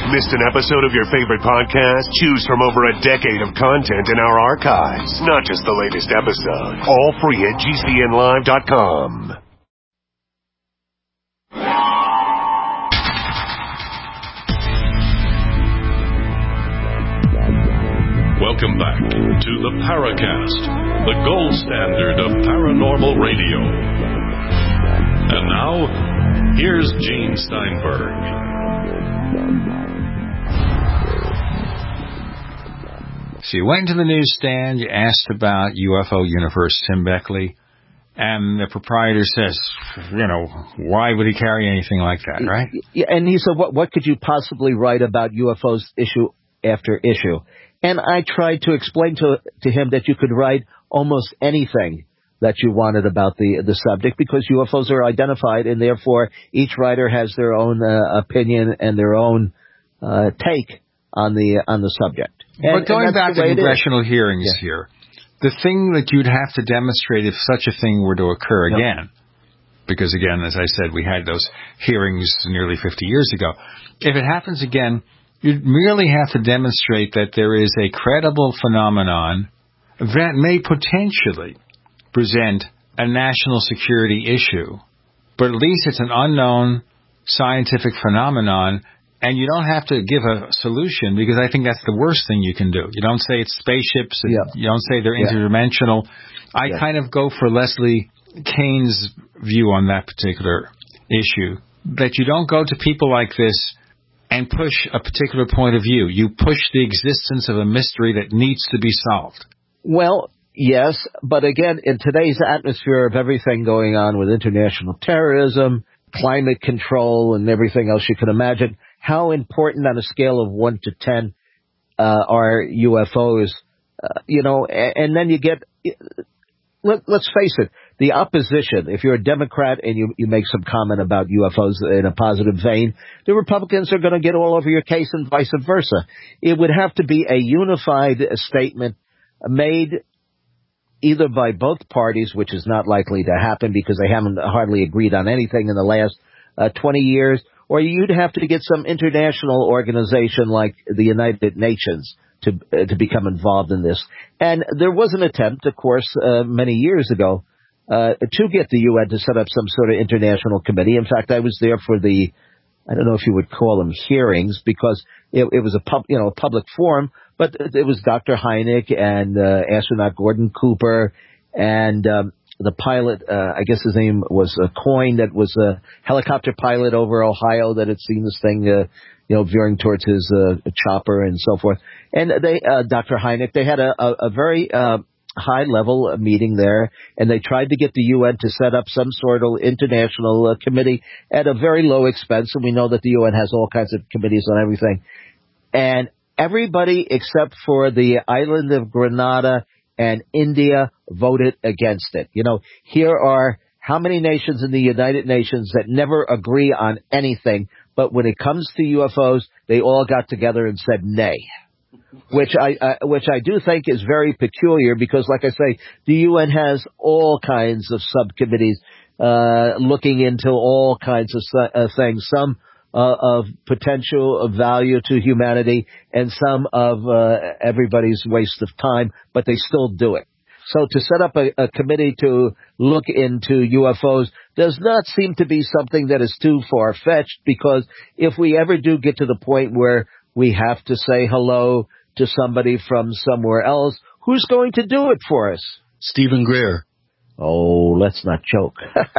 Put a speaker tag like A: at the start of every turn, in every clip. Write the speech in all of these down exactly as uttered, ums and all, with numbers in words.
A: Missed an episode of your favorite podcast? Choose from over a decade of content in our archives. Not just the latest episode. All free at G C N live dot com.
B: Welcome back to the Paracast, the gold standard of paranormal radio. And now, here's Gene Steinberg.
C: So you went to the newsstand, you asked about U F O Universe, Tim Beckley, and the proprietor says, you know, why would he carry anything like that, right?
D: Yeah, and he said, what, what could you possibly write about U F Os issue after issue? And I tried to explain to to him that you could write almost anything that you wanted about the the subject because U F Os are identified, and therefore each writer has their own uh, opinion and their own uh, take on the on the subject. And,
C: but going back to congressional hearings yeah. here, the thing that you'd have to demonstrate if such a thing were to occur
D: yep.
C: again, because again, as I said, we had those hearings nearly fifty years ago. If it happens again, you'd merely have to demonstrate that there is a credible phenomenon that may potentially present a national security issue, but at least it's an unknown scientific phenomenon, and you don't have to give a solution, because I think that's the worst thing you can do. You don't say it's spaceships, and
D: yeah.
C: you don't say they're yeah. interdimensional. I yeah. kind of go for Leslie Kane's view on that particular issue, that you don't go to people like this and push a particular point of view. You push the existence of a mystery that needs to be solved.
D: Well, yes, but again, in today's atmosphere of everything going on with international terrorism, climate control, and everything else you can imagine, how important on a scale of one to ten uh, are U F Os? Uh, you know, and, and then you get, let, let's face it, the opposition, if you're a Democrat and you, you make some comment about U F Os in a positive vein, the Republicans are going to get all over your case and vice versa. It would have to be a unified statement made either by both parties, which is not likely to happen because they haven't hardly agreed on anything in the last uh, twenty years, or you'd have to get some international organization like the United Nations to uh, to become involved in this. And there was an attempt, of course, uh, many years ago, Uh, to get the U N to set up some sort of international committee. In fact, I was there for the, I don't know if you would call them hearings, because it, it was a pub, you know, a public forum, but it was Doctor Hynek and uh, astronaut Gordon Cooper and um, the pilot, uh, I guess his name was uh, Coyne, that was a helicopter pilot over Ohio that had seen this thing, uh, you know, veering towards his uh, chopper and so forth. And they, uh, Doctor Hynek, they had a, a, a very uh, high-level meeting there, and they tried to get the U N to set up some sort of international uh, committee at a very low expense, and we know that the U N has all kinds of committees on everything. And everybody except for the island of Grenada and India voted against it. You know, here are how many nations in the United Nations that never agree on anything, but when it comes to U F Os, they all got together and said nay. Which I uh, which I do think is very peculiar because, like I say, the U N has all kinds of subcommittees uh, looking into all kinds of uh, things. Some uh, of potential value to humanity, and some of uh, everybody's waste of time. But they still do it. So to set up a, a committee to look into U F Os does not seem to be something that is too far-fetched, because if we ever do get to the point where we have to say hello to somebody from somewhere else, who's going to do it for us?
E: Stephen Greer.
D: Oh, let's not joke.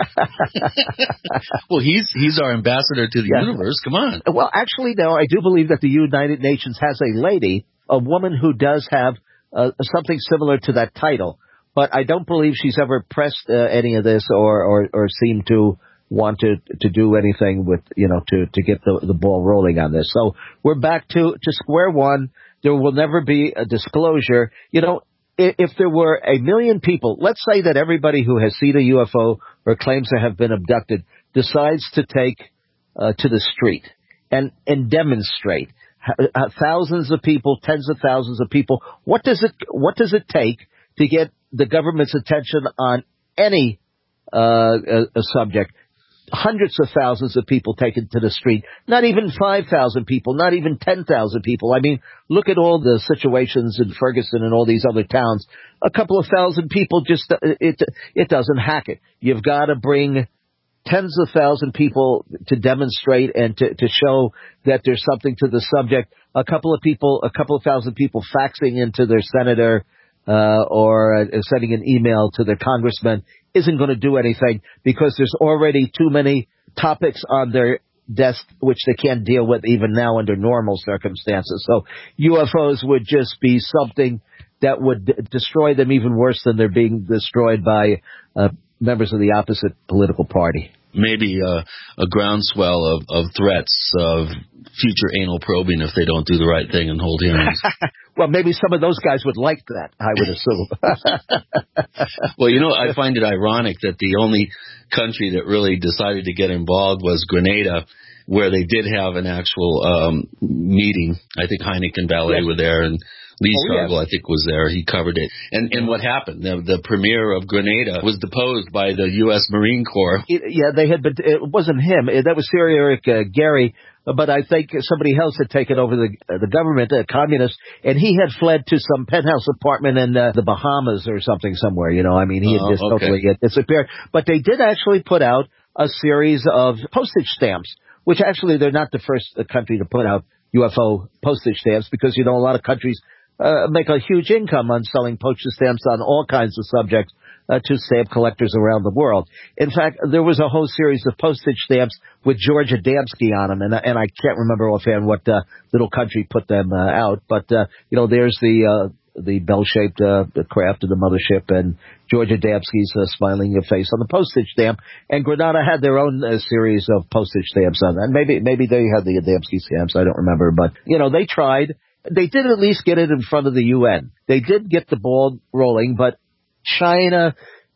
E: Well, he's he's our ambassador to the yeah. universe. Come on.
D: Well, actually, no, I do believe that the United Nations has a lady, a woman who does have uh, something similar to that title. But I don't believe she's ever pressed uh, any of this or, or, or seemed to want to, to do anything with, you know, to, to get the, the ball rolling on this. So we're back to, to square one. There will never be a disclosure. You know, if, if there were a million people, let's say that everybody who has seen a U F O or claims to have been abducted decides to take uh, to the street and, and demonstrate. Uh, thousands of people, tens of thousands of people. What does it, what does it take to get the government's attention on any uh, a, a subject? hundreds of thousands of people taken to the street, not even five thousand people, not even ten thousand people. I mean, look at all the situations in Ferguson and all these other towns. A couple of thousand people just, it, it doesn't hack it. You've got to bring tens of thousand people to demonstrate and to, to show that there's something to the subject. A couple of people, a couple of thousand people faxing into their senator uh, or uh, sending an email to their congressman isn't going to do anything because there's already too many topics on their desk which they can't deal with even now under normal circumstances. So U F Os would just be something that would d- destroy them even worse than they're being destroyed by uh, members of the opposite political party.
E: Maybe uh, a groundswell of, of threats of future anal probing if they don't do the right thing and hold hearings.
D: Well, maybe some of those guys would like that, I would assume.
E: Well, you know, I find it ironic that the only country that really decided to get involved was Grenada, where they did have an actual um, meeting. I think Heineken Ballet
D: yes.
E: were there, and Lee
D: oh,
E: Struggle,
D: yes.
E: I think, was there. He covered it. And and what happened? The, the premier of Grenada was deposed by the U S Marine Corps.
D: It, yeah, they had been. It wasn't him. That was Sir Eric uh, Gary. But I think somebody else had taken over the uh, the government, a communist, and he had fled to some penthouse apartment in uh, the Bahamas or something somewhere. You know, I mean, he had
E: oh,
D: just
E: okay.
D: totally had disappeared. But they did actually put out a series of postage stamps, which actually they're not the first country to put out U F O postage stamps because, you know, a lot of countries uh, make a huge income on selling postage stamps on all kinds of subjects uh, to stamp collectors around the world. In fact, there was a whole series of postage stamps with George Adamski on them, and, and I can't remember offhand what uh, little country put them uh, out, but, uh, you know, there's the uh, the bell-shaped uh, the craft of the mothership and George Adamski's uh, smiling face on the postage stamp, and Grenada had their own uh, series of postage stamps on that. Maybe, maybe they had the Adamski stamps, I don't remember, but, you know, they tried. They did at least get it in front of the U N. They did get the ball rolling, but China,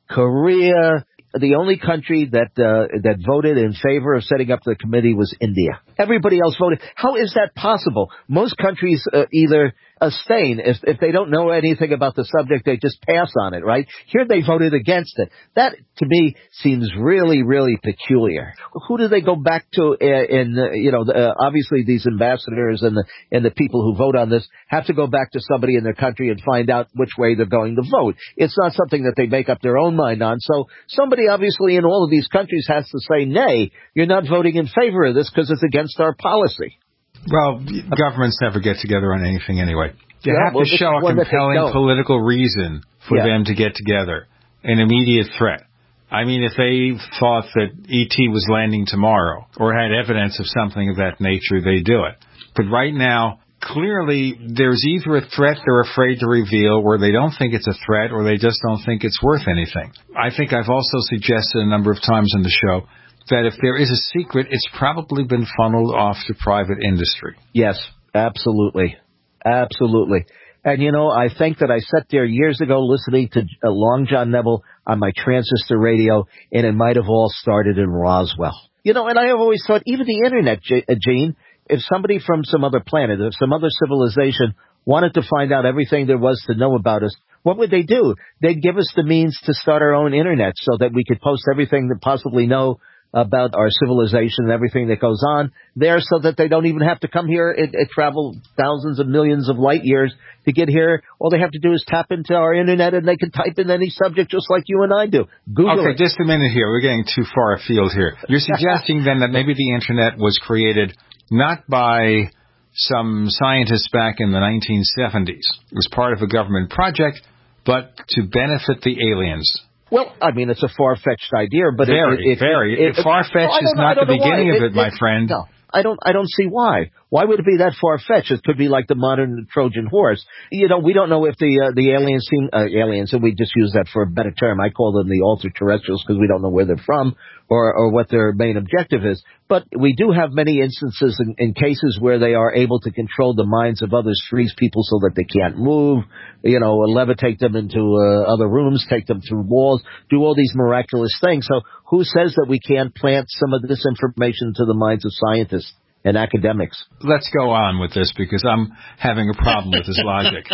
D: Korea, the only country that uh, that voted in favor of setting up the committee was India. Everybody else voted. How is that possible? Most countries uh, either abstain. If, if they don't know anything about the subject, they just pass on it, right? Here they voted against it. That, to me, seems really, really peculiar. Who do they go back to uh, in, uh, you know, uh, obviously these ambassadors and the, and the people who vote on this have to go back to somebody in their country and find out which way they're going to vote. It's not something that they make up their own mind on. So somebody obviously in all of these countries has to say, nay, you're not voting in favor of this because it's against our policy.
C: Well, governments never get together on anything anyway. You
D: yeah,
C: have
D: well,
C: to show a compelling political reason for yeah. them to get together, an immediate threat. I mean, if they thought that E T was landing tomorrow or had evidence of something of that nature, they do it. But right now, clearly, there's either a threat they're afraid to reveal where they don't think it's a threat or they just don't think it's worth anything. I think I've also suggested a number of times on the show that if there is a secret, it's probably been funneled off to private industry.
D: Yes, absolutely. Absolutely. And, you know, I think that I sat there years ago listening to uh, Long John Neville on my transistor radio, and it might have all started in Roswell. You know, and I have always thought, even the Internet, J- uh, Gene, if somebody from some other planet, if some other civilization wanted to find out everything there was to know about us, what would they do? They'd give us the means to start our own Internet so that we could post everything that possibly know about our civilization and everything that goes on there so that they don't even have to come here and, and travel thousands of millions of light years to get here. All they have to do is tap into our Internet and they can type in any subject just like you and I do. Google
C: okay,
D: it.
C: Just a minute here. We're getting too far afield here. You're suggesting then that maybe the Internet was created not by some scientists back in the nineteen seventies. It was part of a government project, but to benefit the aliens.
D: Well, I mean, it's a far-fetched idea, but
C: very,
D: it, it,
C: very.
D: It, it,
C: far-fetched
D: well,
C: is not the beginning of it, it, my friend.
D: No, I don't. I don't see why. Why would it be that far-fetched? It could be like the modern Trojan horse. You know, we don't know if the uh, the aliens seem uh, aliens, and we just use that for a better term. I call them the ultra-terrestrials because we don't know where they're from or or what their main objective is. But we do have many instances in, in cases where they are able to control the minds of others, freeze people so that they can't move, you know, levitate them into uh, other rooms, take them through walls, do all these miraculous things. So who says that we can't plant some of this information into the minds of scientists and academics?
C: Let's go on with this because I'm having a problem with this logic.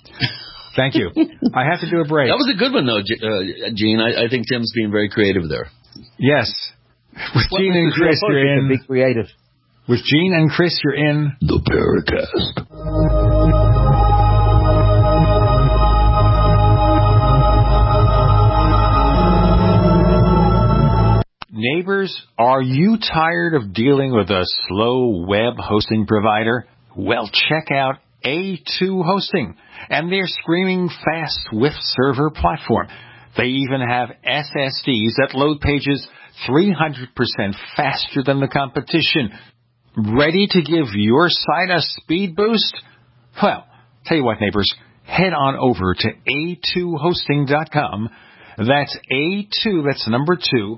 C: Thank you. I have to do a break.
E: That was a good one, though, uh, Gene. I, I think Tim's being very creative there.
C: Yes. With
D: Well,
C: Gene and
D: Mister
C: Chris,
D: G F O,
C: you're
D: you
C: in.
D: can be creative.
C: With Gene and Chris, you're in
B: The Paracast.
C: Neighbors, are you tired of dealing with a slow web hosting provider? Well, check out A two Hosting and their screaming fast Swift server platform. They even have S S Ds that load pages three hundred percent faster than the competition. Ready to give your site a speed boost? Well, tell you what, neighbors, head on over to A two hosting dot com. That's A two, that's number two,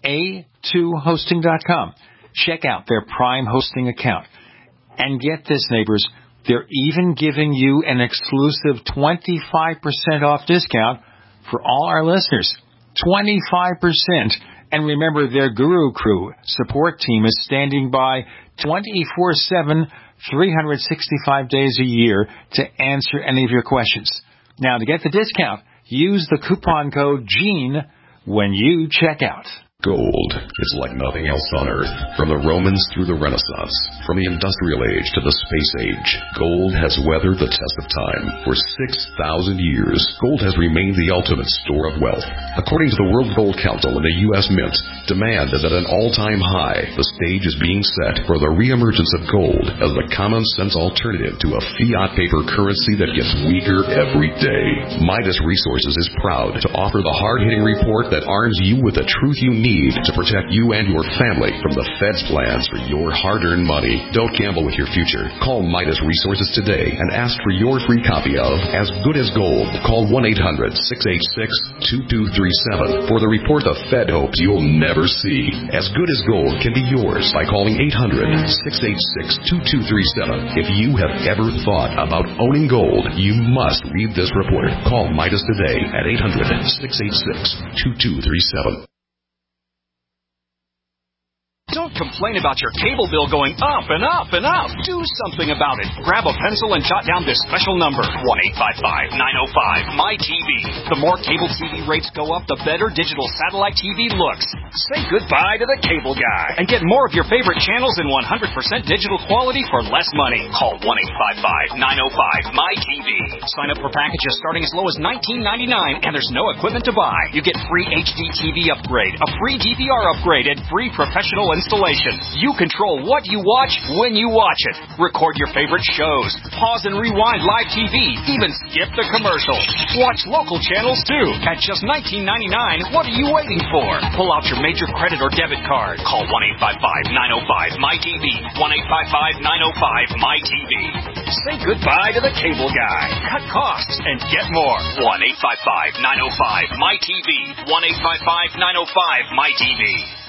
C: A two hosting dot com. Check out their Prime Hosting account. And get this, neighbors, they're even giving you an exclusive twenty-five percent off discount for all our listeners. twenty-five percent. And remember, their Guru Crew support team is standing by twenty-four seven, three hundred sixty-five days a year to answer any of your questions. Now, to get the discount, use the coupon code GENE when you check out.
F: Gold is like nothing else on Earth. From the Romans through the Renaissance, from the Industrial Age to the Space Age, gold has weathered the test of time. For six thousand years, gold has remained the ultimate store of wealth. According to the World Gold Council and the U S Mint, demand is at an all-time high. The stage is being set for the reemergence of gold as the common-sense alternative to a fiat paper currency that gets weaker every day. Midas Resources is proud to offer the hard-hitting report that arms you with the truth you need to protect you and your family from the Fed's plans for your hard-earned money. Don't gamble with your future. Call Midas Resources today and ask for your free copy of As Good as Gold. Call one eight hundred, six eight six, two two three seven for the report the Fed hopes you'll never see. As Good as Gold can be yours by calling eight hundred, six eight six, two two three seven. If you have ever thought about owning gold, you must read this report. Call Midas today at eight hundred, six eight six, two two three seven.
G: Don't complain about your cable bill going up and up and up. Do something about it. Grab a pencil and jot down this special number, one eight five five, nine oh five, M Y T V. The more cable T V rates go up, the better digital satellite T V looks. Say goodbye to the cable guy and get more of your favorite channels in one hundred percent digital quality for less money. Call one eight five five, nine oh five, M Y T V. Sign up for packages starting as low as nineteen ninety-nine, and there's no equipment to buy. You get free H D T V upgrade, a free D V R upgrade, and free professional installation. You control what you watch when you watch it. Record your favorite shows. Pause and rewind live T V. Even skip the commercials. Watch local channels too. At just nineteen ninety-nine, what are you waiting for? Pull out your major credit or debit card. Call one eight five five, nine oh five, M Y T V. one eight five five, nine oh five, M Y T V. Say goodbye to the cable guy. Cut costs and get more. one eight five five, nine oh five, M Y T V. one eight five five, nine oh five, M Y T V.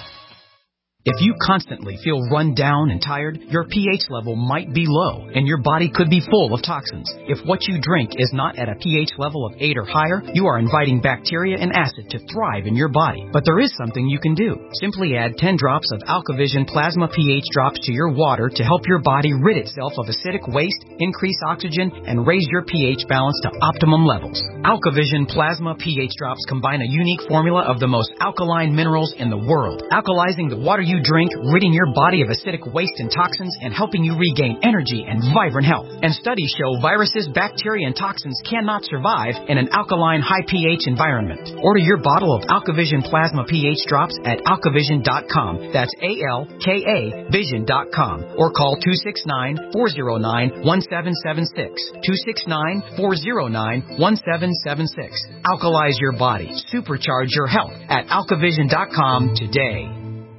H: If you constantly feel run down and tired, your pH level might be low, and your body could be full of toxins. If what you drink is not at a pH level of eight or higher, you are inviting bacteria and acid to thrive in your body. But there is something you can do. Simply add ten drops of AlkaVision Plasma pH drops to your water to help your body rid itself of acidic waste, increase oxygen, and raise your pH balance to optimum levels. AlkaVision Plasma pH drops combine a unique formula of the most alkaline minerals in the world, alkalizing the water you drink, ridding your body of acidic waste and toxins, and helping you regain energy and vibrant health. And studies show viruses, bacteria, and toxins cannot survive in an alkaline, high pH environment. Order your bottle of AlkaVision Plasma pH drops at alkavision dot com. That's A L K A vision dot com. Or call two six nine, four oh nine, one seven seven six. two six nine, four oh nine, one seven seven six. Alkalize your body. Supercharge your health at alkavision dot com today.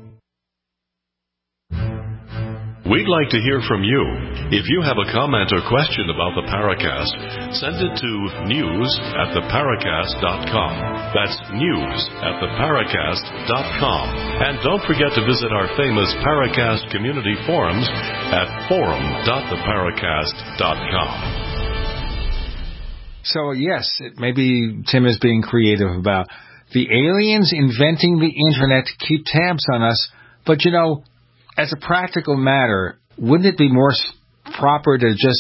B: We'd like to hear from you. If you have a comment or question about the Paracast, send it to news at the paracast dot com. That's news at the paracast dot com. And don't forget to visit our famous Paracast community forums at forum dot the paracast dot com.
C: So, yes, maybe Tim is being creative about the aliens inventing the Internet to keep tabs on us, but, you know, as a practical matter, wouldn't it be more proper to just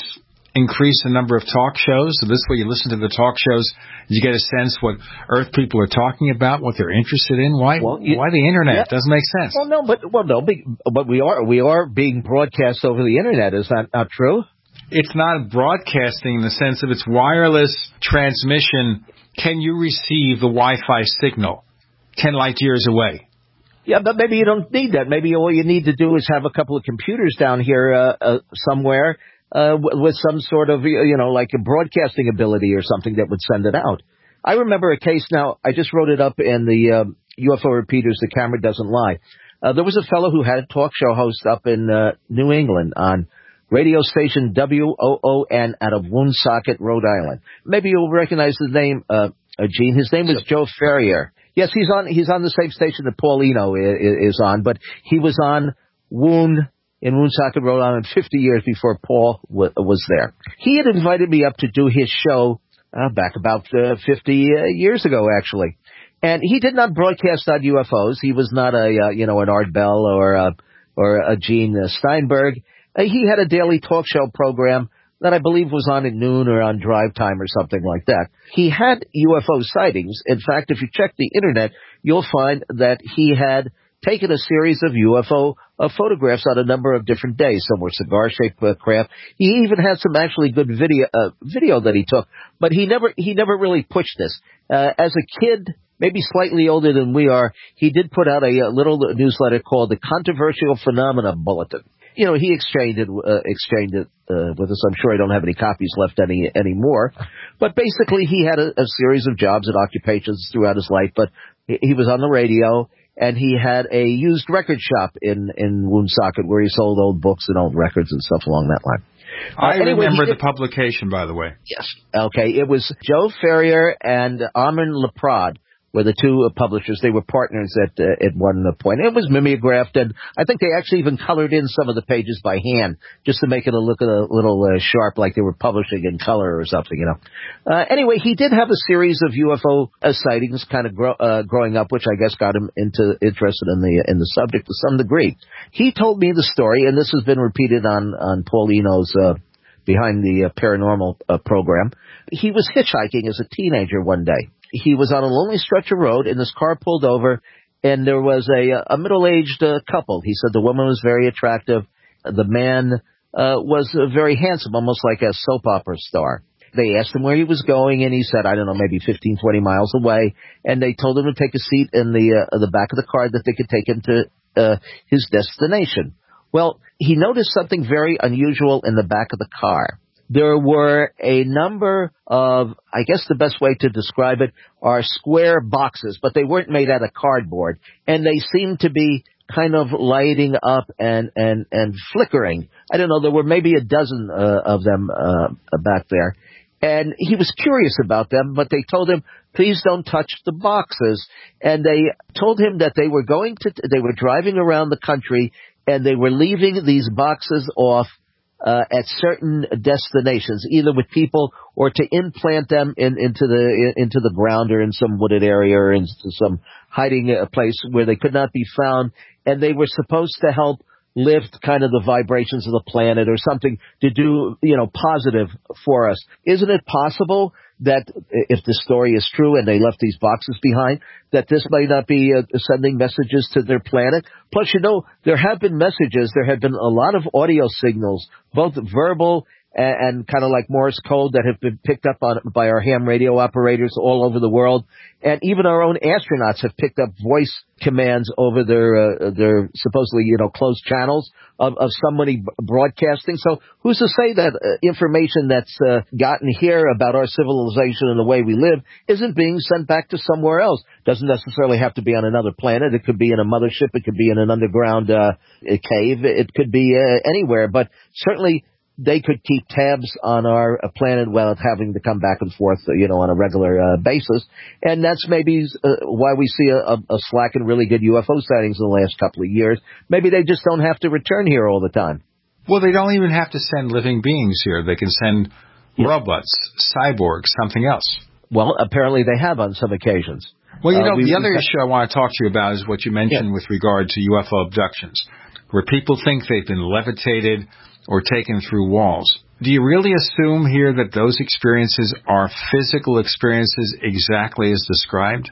C: increase the number of talk shows? So this way you listen to the talk shows, you get a sense what Earth people are talking about, what they're interested in. Why well, you, Why the Internet? Yeah. Doesn't make sense.
D: Well, no, but well, no, but we are we are being broadcast over the Internet. Is that not true?
C: It's not broadcasting in the sense of its wireless transmission. Can you receive the Wi-Fi signal ten light years away?
D: Yeah, but maybe you don't need that. Maybe all you need to do is have a couple of computers down here uh, uh, somewhere uh, w- with some sort of, you know, like a broadcasting ability or something that would send it out. I remember a case now, I just wrote it up in the uh, U F O Repeaters, The Camera Doesn't Lie. Uh, there was a fellow who had a talk show host up in uh, New England on radio station W O O N out of Woonsocket, Rhode Island. Maybe you'll recognize the name, uh, uh, Gene. His name was Joe Ferrier. Yes, he's on He's on the same station that Paul Eno is, is on, but he was on Woon in Woonsocket, Rhode Island, fifty years before Paul w- was there. He had invited me up to do his show uh, back about uh, fifty uh, years ago, actually. And he did not broadcast on U F Os. He was not a, uh, you know, an Art Bell or a, or a Gene Steinberg. Uh, he had a daily talk show program that I believe was on at noon or on drive time or something like that. He had U F O sightings. In fact, if you check the Internet, you'll find that he had taken a series of U F O uh, photographs on a number of different days. Some were cigar-shaped uh, craft. He even had some actually good video uh, video that he took, but he never he never really pushed this. Uh, as a kid, maybe slightly older than we are, he did put out a, a little newsletter called the Controversial Phenomena Bulletin. You know, he exchanged it, uh, exchanged it uh, with us. I'm sure I don't have any copies left any anymore. But basically, he had a, a series of jobs and occupations throughout his life. But he, he was on the radio, and he had a used record shop in, in Woonsocket where he sold old books and old records and stuff along that line.
C: I uh, anyway, remember the publication, by the way.
D: Yes. Okay. It was Joe Ferrier and Armin Leprade were the two uh, publishers. They were partners at uh, at one point. It was mimeographed, and I think they actually even colored in some of the pages by hand just to make it a look a little uh, sharp, like they were publishing in color or something, you know. Uh, anyway, he did have a series of U F O uh, sightings kind of grow, uh, growing up, which I guess got him into interested in the in the subject to some degree. He told me the story, and this has been repeated on, on Paul Eno's uh, Behind the uh, Paranormal uh, program. He was hitchhiking as a teenager one day. He was on a lonely stretch of road, and his car pulled over, and there was a, a middle-aged uh, couple. He said the woman was very attractive. The man uh, was uh, very handsome, almost like a soap opera star. They asked him where he was going, and he said, I don't know, maybe fifteen, twenty miles away. And they told him to take a seat in the uh, the back of the car that they could take him to uh, his destination. Well, he noticed something very unusual in the back of the car. There were a number of, I guess the best way to describe it, are square boxes, but they weren't made out of cardboard, and they seemed to be kind of lighting up and, and, and flickering. I don't know, there were maybe a dozen uh, of them uh, back there, and he was curious about them, but they told him, please don't touch the boxes, and they told him that they were going to, they were driving around the country, and they were leaving these boxes off Uh, at certain destinations, either with people or to implant them in, into the in, into the ground or in some wooded area or into some hiding uh, place where they could not be found, and they were supposed to help lift kind of the vibrations of the planet or something to do, you know, positive for us. Isn't it possible that if the story is true and they left these boxes behind, that this might not be uh, sending messages to their planet? Plus, you know, there have been messages. There have been a lot of audio signals, both verbal and, and kind of like Morse code, that have been picked up on by our ham radio operators all over the world. And even our own astronauts have picked up voice commands over their uh, their supposedly, you know, closed channels of, of somebody broadcasting. So who's to say that uh, information that's uh, gotten here about our civilization and the way we live isn't being sent back to somewhere else? Doesn't necessarily have to be on another planet. It could be in a mothership. It could be in an underground uh, cave. It could be uh, anywhere. But certainly they could keep tabs on our uh, planet without having to come back and forth, you know, on a regular uh, basis. And that's maybe uh, why we see a, a, a slack in really good U F O sightings in the last couple of years. Maybe they just don't have to return here all the time.
C: Well, they don't even have to send living beings here. They can send yeah. robots, cyborgs, something else.
D: Well, apparently they have on some occasions.
C: Well, you know, uh, we,
D: the
C: other issue I want to talk to you about is what you mentioned yeah. with regard to U F O abductions, where people think they've been levitated or taken through walls. do you really assume here that those experiences are physical experiences exactly as described?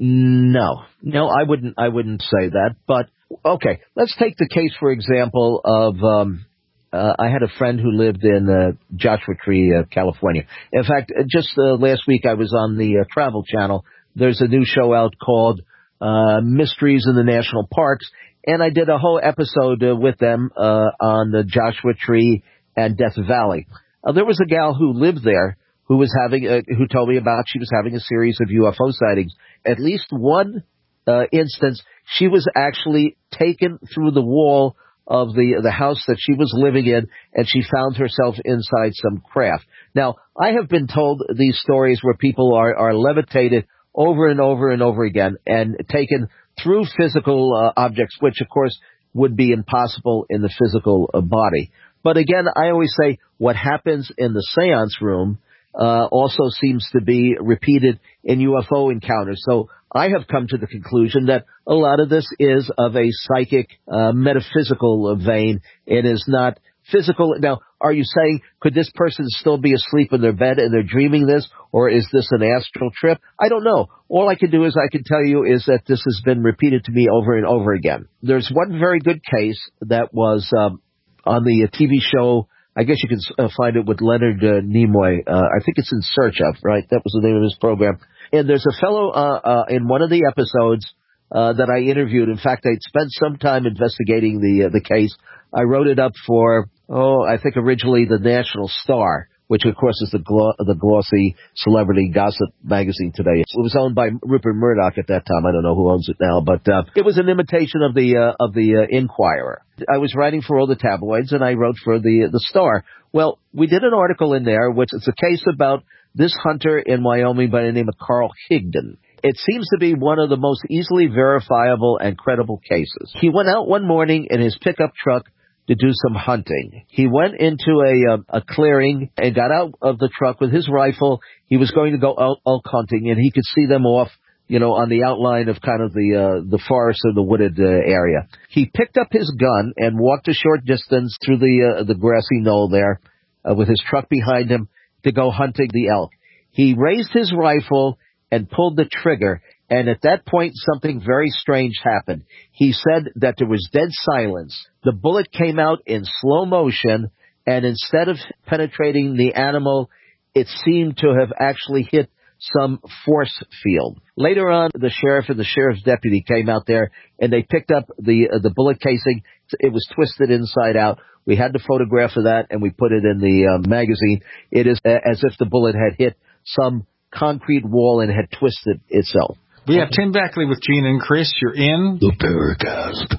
D: No. No, I wouldn't I wouldn't say that. But, okay, let's take the case, for example, of um, uh, I had a friend who lived in uh, Joshua Tree, uh, California. In fact, just uh, last week I was on the uh, Travel Channel. There's a new show out called uh, Mysteries in the National Parks, and I did a whole episode uh, with them uh, on the Joshua Tree and Death Valley. Uh, there was a gal who lived there who was having, uh, who told me about she was having a series of U F O sightings. At least one uh, instance, she was actually taken through the wall of the the house that she was living in, and she found herself inside some craft. Now, I have been told these stories where people are, are levitated over and over and over again and taken through physical uh, objects, which, of course, would be impossible in the physical uh, body. But again, I always say what happens in the seance room uh, also seems to be repeated in U F O encounters. So I have come to the conclusion that a lot of this is of a psychic, uh, metaphysical vein. It is not physical. Now, are you saying, could this person still be asleep in their bed and they're dreaming this, or is this an astral trip? I don't know. All I can do is I can tell you is that this has been repeated to me over and over again. There's one very good case that was um, on the T V show. I guess you can uh, find it with Leonard uh, Nimoy. Uh, I think it's In Search Of, right? That was the name of his program. And there's a fellow uh, uh, in one of the episodes uh, that I interviewed. In fact, I'd spent some time investigating the uh, the case. I wrote it up for, oh, I think originally the National Star, which of course is the glo- the glossy celebrity gossip magazine today. It was owned by Rupert Murdoch at that time. I don't know who owns it now, but uh, it was an imitation of the uh, of the uh, Inquirer. I was writing for all the tabloids, and I wrote for the the Star. Well, we did an article in there, which is a case about this hunter in Wyoming by the name of Carl Higdon. It seems to be one of the most easily verifiable and credible cases. He went out one morning in his pickup truck to do some hunting. He went into a, a, a clearing and got out of the truck with his rifle. He was going to go elk, elk hunting, and he could see them off, you know, on the outline of kind of the uh, the forest or the wooded uh, area. He picked up his gun and walked a short distance through the uh, the grassy knoll there uh, with his truck behind him to go hunting the elk. He raised his rifle and pulled the trigger, and at that point something very strange happened. He said that there was dead silence. The bullet came out in slow motion, and instead of penetrating the animal, it seemed to have actually hit some force field. Later on, the sheriff and the sheriff's deputy came out there, and they picked up the uh, the bullet casing. It was twisted inside out. We had the photograph of that, and we put it in the uh, magazine. It is uh, as if the bullet had hit some concrete wall and had twisted itself.
C: We have Tim Beckley with Gene and Chris. You're in
F: the Paracast.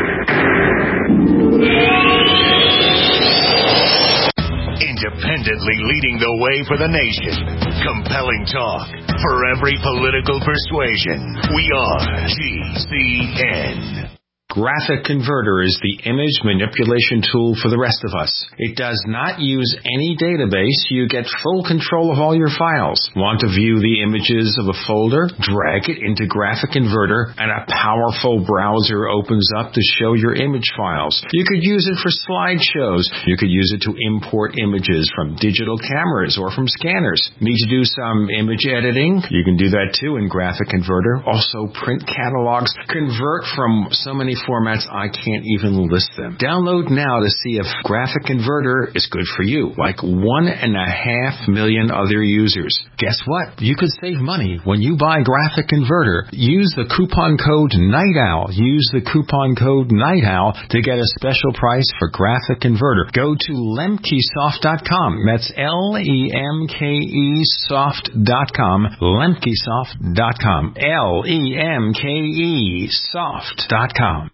A: Independently leading the way for the nation. Compelling talk for every political persuasion. We are G C N.
C: Graphic Converter is the image manipulation tool for the rest of us. It does not use any database. You get full control of all your files. Want to view the images of a folder? Drag it into Graphic Converter, and a powerful browser opens up to show your image files. You could use it for slideshows. You could use it to import images from digital cameras or from scanners. Need to do some image editing? You can do that too in Graphic Converter. Also print catalogs. Convert from so many formats I can't even list them. Download now to see if Graphic Converter is good for you, like one and a half million other users. Guess what? You could save money when you buy Graphic Converter. Use the coupon code NIGHTOWL. Use the coupon code NIGHTOWL to get a special price for Graphic Converter. Go to lemkesoft dot com. That's L E M K E soft dot com. lemkesoft dot com. L E M K E soft dot com.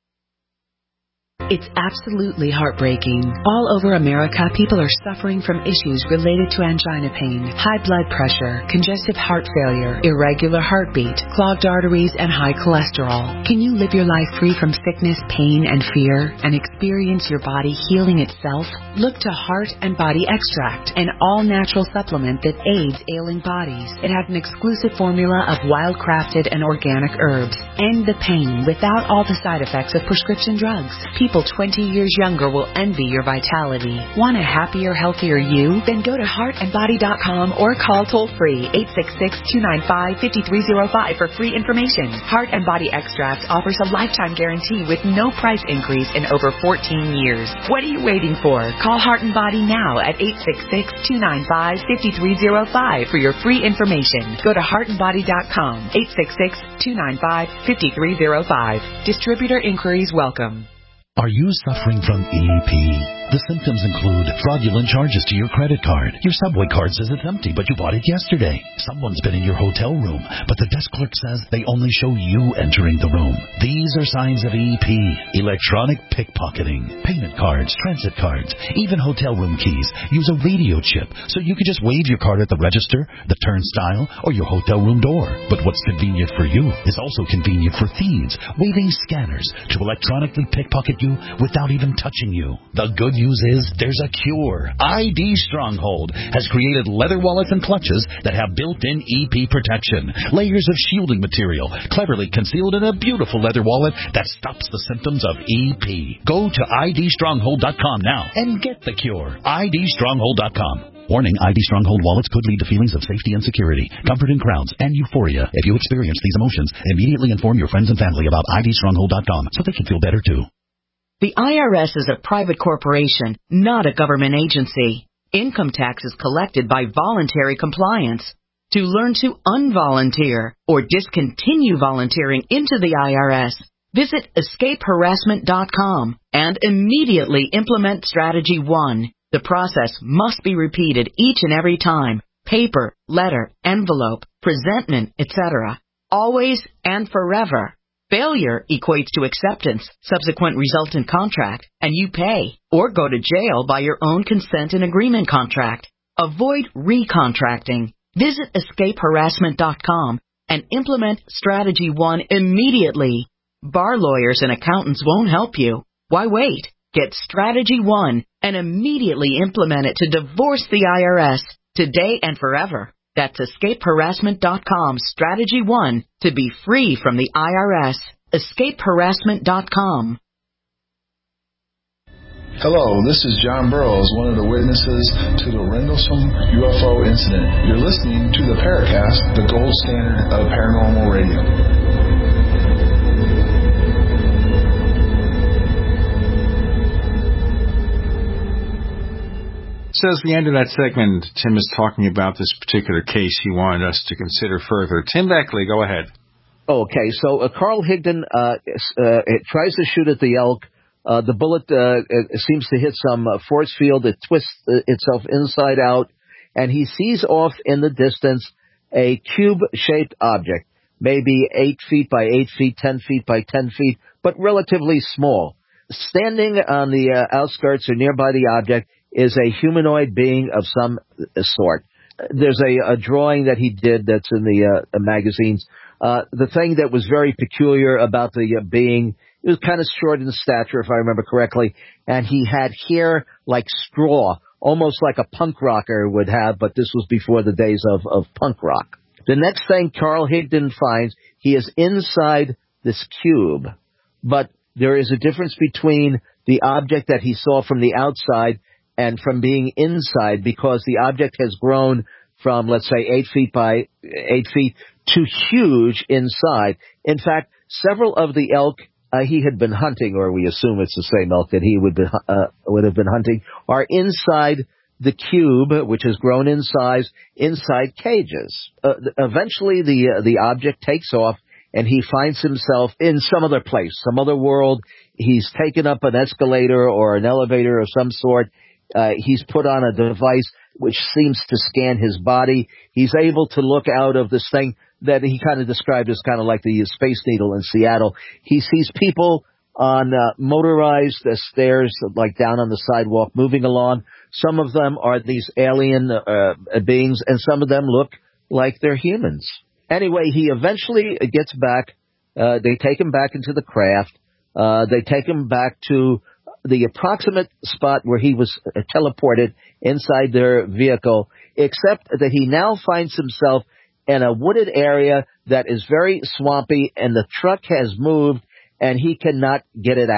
I: It's absolutely heartbreaking. All over America, people are suffering from issues related to angina pain, high blood pressure, congestive heart failure, irregular heartbeat, clogged arteries, and high cholesterol. Can you live your life free from sickness, pain, and fear, and experience your body healing itself? Look to Heart and Body Extract, an all-natural supplement that aids ailing bodies. It has an exclusive formula of wild-crafted and organic herbs. End the pain without all the side effects of prescription drugs. People people twenty years younger will envy your vitality. Want a happier, healthier you? Then go to heart and body dot com or call toll-free eight six six, two nine five, five three zero five for free information. Heart and Body Extracts offers a lifetime guarantee with no price increase in over fourteen years. What are you waiting for? Call Heart and Body now at eight six six, two nine five, five three zero five for your free information. Go to heart and body dot com, eight six six, two nine five, five three zero five. Distributor inquiries welcome.
J: Are you suffering from E P? The symptoms include fraudulent charges to your credit card. Your Subway card says it's empty, but you bought it yesterday. Someone's been in your hotel room, but the desk clerk says they only show you entering the room. These are signs of E P. Electronic pickpocketing, payment cards, transit cards, even hotel room keys use a radio chip, so you can just wave your card at the register, the turnstile, or your hotel room door. But what's convenient for you is also convenient for thieves, waving scanners to electronically pickpocket you without even touching you. The good news is there's a cure. I D Stronghold has created leather wallets and clutches that have built-in E P protection. Layers of shielding material cleverly concealed in a beautiful leather wallet that stops the symptoms of E P. Go to I D stronghold dot com now and get the cure. I D stronghold dot com. Warning, I D Stronghold wallets could lead to feelings of safety and security, comfort in crowds, and euphoria. If you experience these emotions, immediately inform your friends and family about I D stronghold dot com so they can feel better too.
K: The I R S is a private corporation, not a government agency. Income tax is collected by voluntary compliance. To learn to unvolunteer or discontinue volunteering into the I R S, visit escape harassment dot com and immediately implement Strategy one. The process must be repeated each and every time. Paper, letter, envelope, presentment, et cetera. Always and forever. Failure equates to acceptance, subsequent resultant contract, and you pay or go to jail by your own consent and agreement contract. Avoid recontracting. Visit escape harassment dot com and implement Strategy one immediately. Bar lawyers and accountants won't help you. Why wait? Get Strategy one and immediately implement it to divorce the I R S today and forever. That's escape harassment dot com Strategy one to be free from the I R S. escape harassment dot com.
L: Hello, this is John Burroughs, one of the witnesses to the Rendlesham U F O incident. You're listening to the Paracast, the gold standard of paranormal radio.
C: So as we end of that segment, Tim is talking about this particular case he wanted us to consider further. Tim Beckley, go ahead.
D: Okay, so uh, Carl Higdon uh, uh, tries to shoot at the elk. Uh, the bullet uh, seems to hit some uh, force field. It twists uh, itself inside out, and he sees off in the distance a cube-shaped object, maybe eight feet by eight feet, ten feet by ten feet, but relatively small. Standing on the uh, outskirts or nearby the object is a humanoid being of some sort. There's a, a drawing that he did that's in the uh, magazines. Uh, the thing that was very peculiar about the uh, being, it was kind of short in stature, if I remember correctly, and he had hair like straw, almost like a punk rocker would have, but this was before the days of, of punk rock. The next thing Carl Higdon finds, he is inside this cube, but there is a difference between the object that he saw from the outside and from being inside, because the object has grown from, let's say, eight feet by eight feet to huge inside. In fact, several of the elk uh, he had been hunting, or we assume it's the same elk that he would, be, uh, would have been hunting, are inside the cube, which has grown in size, inside cages. Uh, eventually, the uh, the object takes off, and he finds himself in some other place, some other world. He's taken up an escalator or an elevator of some sort. Uh, he's put on a device which seems to scan his body. He's able to look out of this thing that he kind of described as kind of like the Space Needle in Seattle. He sees people on uh, motorized uh, stairs, like down on the sidewalk, moving along. Some of them are these alien uh, beings, and some of them look like they're humans. Anyway, he eventually gets back. Uh, they take him back into the craft. Uh, they take him back to the approximate spot where he was teleported inside their vehicle, except that he now finds himself in a wooded area that is very swampy, and the truck has moved, and he cannot get it out.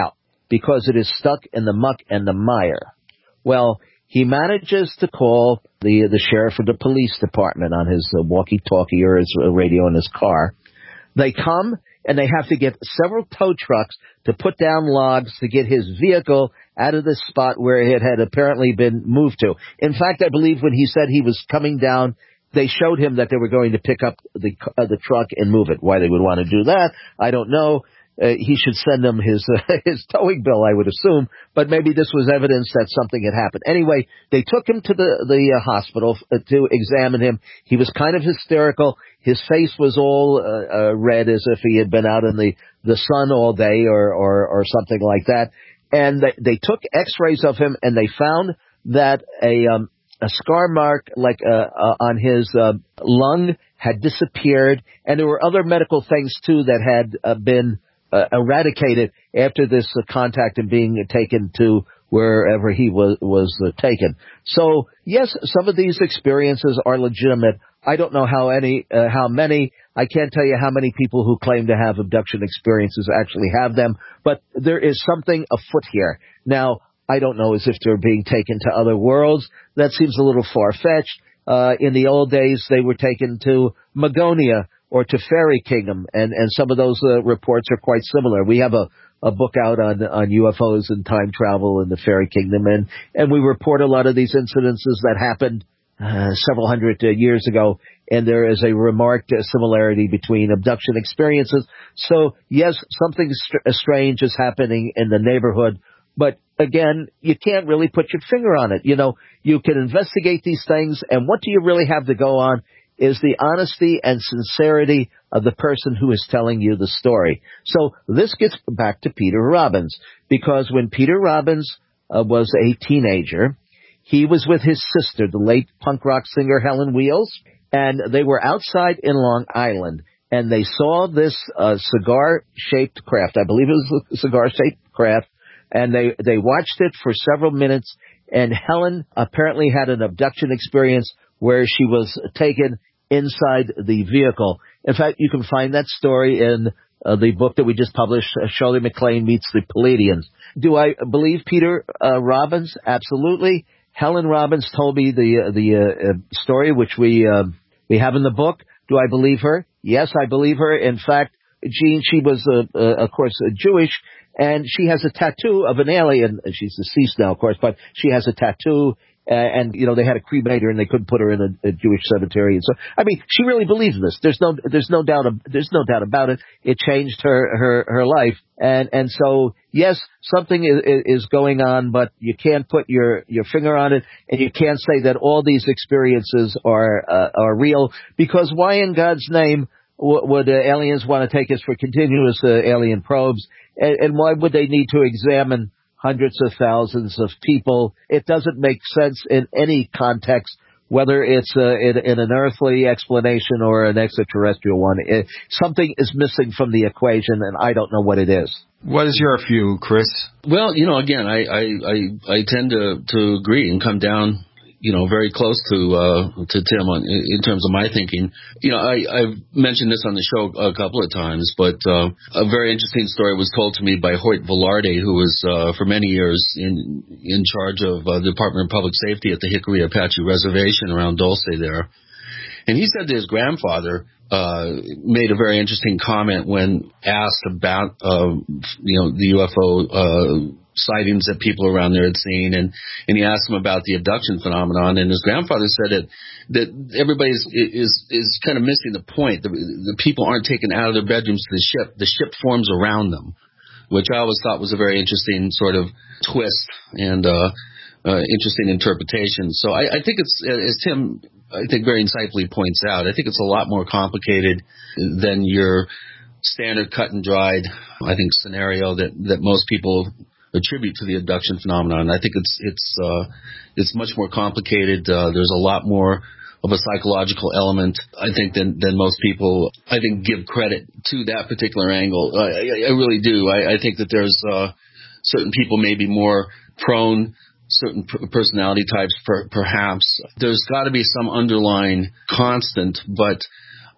D: because it is stuck in the muck and the mire. Well, he manages to call the the sheriff of the police department on his uh, walkie-talkie or his uh, radio in his car. They come, and they have to get several tow trucks to put down logs to get his vehicle out of the spot where it had apparently been moved to. In fact, I believe when he said he was coming down, they showed him that they were going to pick up the uh, the truck and move it. Why they would want to do that, I don't know. Uh, he should send them his uh, his towing bill, I would assume. But maybe this was evidence that something had happened. Anyway, they took him to the the uh, hospital uh, to examine him. He was kind of hysterical. His face was all uh, uh, red, as if he had been out in the the sun all day, or or, or something like that. And they, they took X-rays of him, and they found that a um, a scar mark, like uh, uh, on his uh, lung, had disappeared, and there were other medical things too that had uh, been uh, eradicated after this uh, contact and being taken to wherever he was was uh, taken. So yes, some of these experiences are legitimate. I don't know how any, uh, how many. I can't tell you how many people who claim to have abduction experiences actually have them, but there is something afoot here. Now, I don't know as if they're being taken to other worlds. That seems a little far-fetched. Uh, in the old days, they were taken to Magonia or to Fairy Kingdom, and, and some of those uh, reports are quite similar. We have a, a book out on, on U F Os and time travel in the Fairy Kingdom, and, and we report a lot of these incidences that happened uh, several hundred uh, years ago, and there is a remarked uh, similarity between abduction experiences. So, yes, something str- strange is happening in the neighborhood, but again, you can't really put your finger on it. You know, you can investigate these things, and what do you really have to go on is the honesty and sincerity of the person who is telling you the story. So this gets back to Peter Robbins, because when Peter Robbins uh, was a teenager, he was with his sister, the late punk rock singer Helen Wheels, and they were outside in Long Island, and they saw this uh, cigar-shaped craft. I believe it was a cigar-shaped craft, and they, they watched it for several minutes, and Helen apparently had an abduction experience where she was taken inside the vehicle. In fact, you can find that story in uh, the book that we just published, uh, Shirley MacLaine Meets the Palladians. Do I believe Peter uh, Robbins? Absolutely. Helen Robbins told me the uh, the uh, uh, story, which we uh, we have in the book. Do I believe her? Yes, I believe her. In fact, Jean, she was, uh, uh, of course, uh, Jewish, and she has a tattoo of an alien. She's deceased now, of course, but she has a tattoo. Uh, and, you know, they had to cremate her and they couldn't put her in a, a Jewish cemetery. And so, I mean, she really believes this. There's no, there's no doubt, there's no doubt about it. It changed her, her, her life. And, and so, yes, something is, is going on, but you can't put your, your finger on it, and you can't say that all these experiences are, uh, are real, because why in God's name w- would uh, aliens want to take us for continuous uh, alien probes? And, and why would they need to examine hundreds of thousands of people? It doesn't make sense in any context, whether it's uh, in, in an earthly explanation or an extraterrestrial one. It, something is missing from the equation, and I don't know what it is.
C: What is your view, Chris?
E: Well, you know, again, I I, I, I tend to, to agree and come down, you know, very close to uh, to Tim on, in terms of my thinking. You know, I, I've mentioned this on the show a couple of times, but uh, a very interesting story was told to me by Hoyt Velarde, who was uh, for many years in in charge of uh, the Department of Public Safety at the Hickory Apache Reservation around Dulce there. And he said that his grandfather uh, made a very interesting comment when asked about, uh, you know, the U F O uh sightings that people around there had seen, and, and he asked him about the abduction phenomenon, and his grandfather said that, that everybody is, is, is kind of missing the point. The, the people aren't taken out of their bedrooms to the ship. The ship forms around them, which I always thought was a very interesting sort of twist and uh, uh, interesting interpretation. So I, I think it's, as Tim, I think very insightfully points out, I think it's a lot more complicated than your standard cut and dried, I think, scenario that, that most people attribute to the abduction phenomenon. I think it's it's uh, it's much more complicated. Uh, there's a lot more of a psychological element, I think, than than most people, I think, give credit to that particular angle. I, I, I really do. I, I think that there's uh, certain people may be more prone, certain p- personality types, per, perhaps. There's got to be some underlying constant, but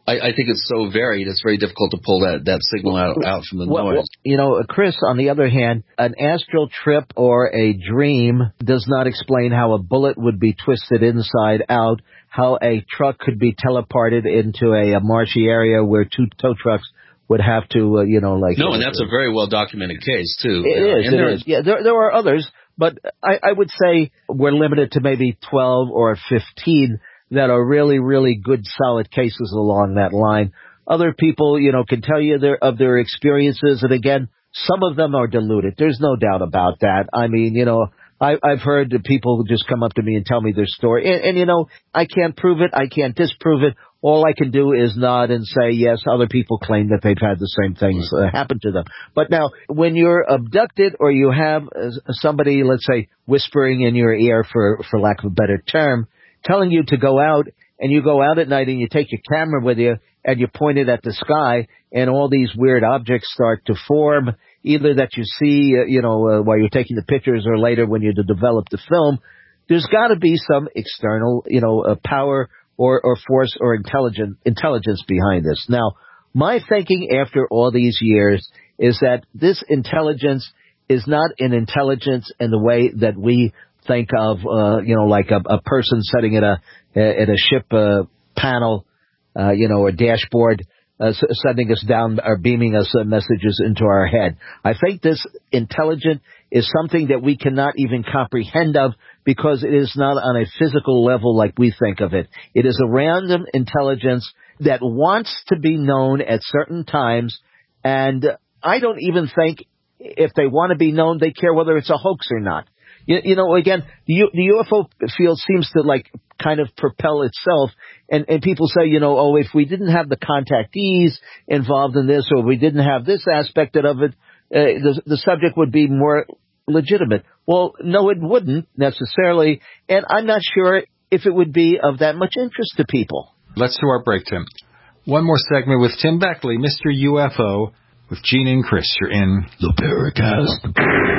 E: I, I think it's so varied, it's very difficult to pull that, that signal out, out from the
D: well,
E: noise.
D: Well, you know, Chris, on the other hand, an astral trip or a dream does not explain how a bullet would be twisted inside out, how a truck could be teleported into a, a marshy area where two tow trucks would have to, uh, you know, like...
E: No, and that's a very well-documented case, too.
D: It
E: uh,
D: is,
E: and
D: it
E: there,
D: is. Yeah, there, there are others, but I, I would say we're limited to maybe twelve or fifteen that are really, really good, solid cases along that line. Other people, you know, can tell you their, of their experiences, and again, some of them are diluted. There's no doubt about that. I mean, you know, I, I've heard people just come up to me and tell me their story, and, and, you know, I can't prove it, I can't disprove it. All I can do is nod and say, yes, other people claim that they've had the same things uh, happen to them. But now, when you're abducted or you have uh, somebody, let's say, whispering in your ear, for, for lack of a better term, telling you to go out, and you go out at night and you take your camera with you and you point it at the sky, and all these weird objects start to form, either that you see, uh, you know, uh, while you're taking the pictures or later when you develop the film, there's got to be some external, you know, uh, power or, or force or intelligent intelligence behind this. Now, my thinking after all these years is that this intelligence is not an intelligence in the way that we think of, uh, you know, like a, a person sitting at a at a ship uh, panel, uh, you know, or dashboard, uh, sending us down or beaming us uh, messages into our head. I think this intelligent is something that we cannot even comprehend of, because it is not on a physical level like we think of it. It is a random intelligence that wants to be known at certain times, and I don't even think if they want to be known, they care whether it's a hoax or not. You, you know, again, the, U, the U F O field seems to, like, kind of propel itself, and, and people say, you know, oh, if we didn't have the contactees involved in this, or we didn't have this aspect of it, uh, the, the subject would be more legitimate. Well, no, it wouldn't necessarily, and I'm not sure if it would be of that much interest to people.
C: Let's do our break, Tim. One more segment with Tim Beckley, Mister U F O, with Gene and Chris. You're in the Paracast.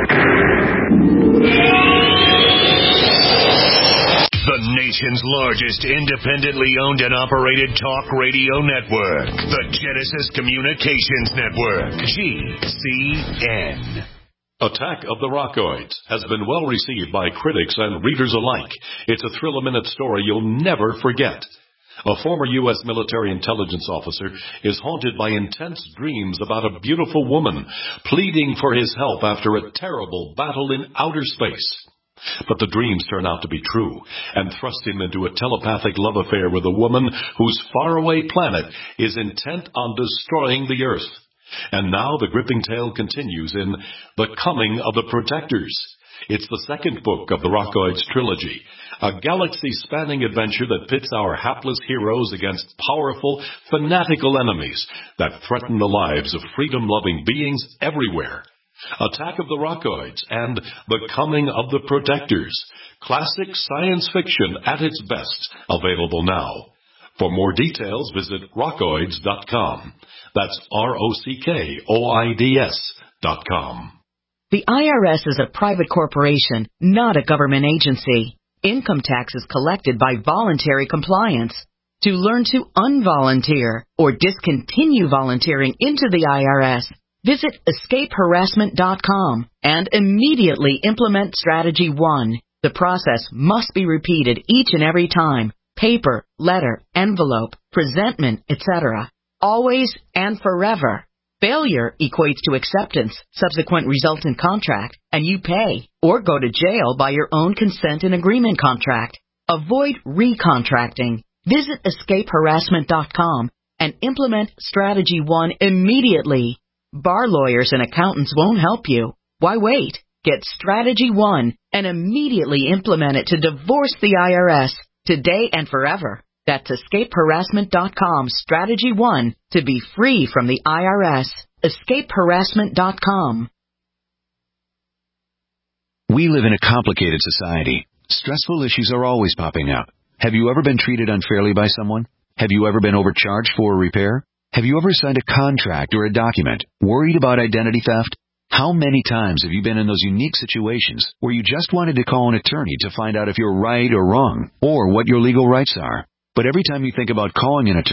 A: The nation's largest independently owned and operated talk radio network, the Genesis Communications Network, G C N.
B: Attack of the Rockoids has been well received by critics and readers alike. It's a thrill-a-minute story you'll never forget. A former U S military intelligence officer is haunted by intense dreams about a beautiful woman pleading for his help after a terrible battle in outer space. But the dreams turn out to be true and thrust him into a telepathic love affair with a woman whose faraway planet is intent on destroying the Earth. And now the gripping tale continues in The Coming of the Protectors. It's the second book of the Rockoids trilogy, a galaxy-spanning adventure that pits our hapless heroes against powerful, fanatical enemies that threaten the lives of freedom-loving beings everywhere. Attack of the Rockoids and The Coming of the Protectors, classic science fiction at its best, available now. For more details, visit rockoids dot com. That's R O C K O I D S dot com.
K: The I R S is a private corporation, not a government agency. Income tax is collected by voluntary compliance. To learn to unvolunteer or discontinue volunteering into the I R S, visit escape harassment dot com and immediately implement Strategy one. The process must be repeated each and every time. Paper, letter, envelope, presentment, et cetera. Always and forever. Failure equates to acceptance, subsequent resultant contract, and you pay or go to jail by your own consent and agreement contract. Avoid recontracting. Visit escape harassment dot com and implement Strategy one immediately. Bar lawyers and accountants won't help you. Why wait? Get Strategy one and immediately implement it to divorce the I R S today and forever. That's escape harassment dot com Strategy one to be free from the I R S. escape harassment dot com.
M: We live in a complicated society. Stressful issues are always popping up. Have you ever been treated unfairly by someone? Have you ever been overcharged for a repair? Have you ever signed a contract or a document worried about identity theft? How many times have you been in those unique situations where you just wanted to call an attorney to find out if you're right or wrong, or what your legal rights are? But every time you think about calling an attorney,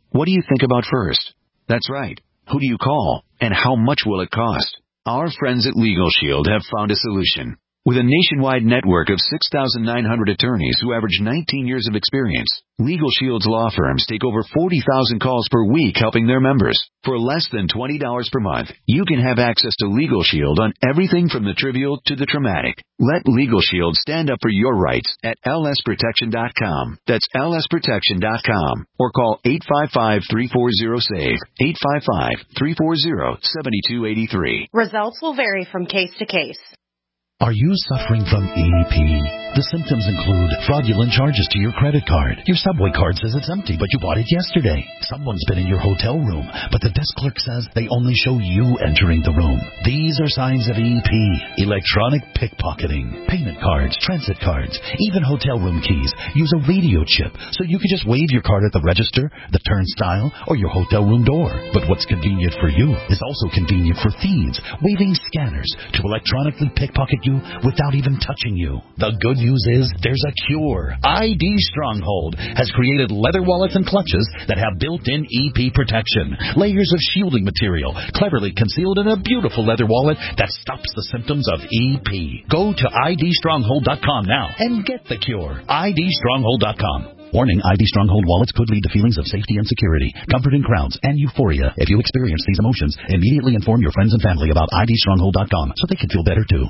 M: What do you think about first? That's right. Who do you call? And how much will it cost? Our friends at Legal Shield have found a solution. With a nationwide network of six thousand nine hundred attorneys who average nineteen years of experience, Legal Shield's law firms take over forty thousand calls per week helping their members. For less than twenty dollars per month, you can have access to Legal Shield on everything from the trivial to the traumatic. Let Legal Shield stand up for your rights at L S protection dot com. That's L S protection dot com. Or call eight five five, three four zero, S A V E, eight five five, three four zero, seven two eight three.
N: Results will vary from case to case.
J: Are you suffering from E P? The symptoms include fraudulent charges to your credit card. Your subway card says it's empty, but you bought it yesterday. Someone's been in your hotel room, but the desk clerk says they only show you entering the room. These are signs of E P. Electronic pickpocketing, payment cards, transit cards, even hotel room keys use a radio chip, so you can just wave your card at the register, the turnstile, or your hotel room door. But what's convenient for you is also convenient for thieves, waving scanners to electronically pickpocket you without even touching you. The good news is there's a cure. I D Stronghold has created leather wallets and clutches that have built-in E P protection. Layers of shielding material cleverly concealed in a beautiful leather wallet that stops the symptoms of E P. Go to I D stronghold dot com now and get the cure. I D stronghold dot com. Warning, I D Stronghold wallets could lead to feelings of safety and security, comfort in crowds, and euphoria. If you experience these emotions, immediately inform your friends and family about I D stronghold dot com so they can feel better too.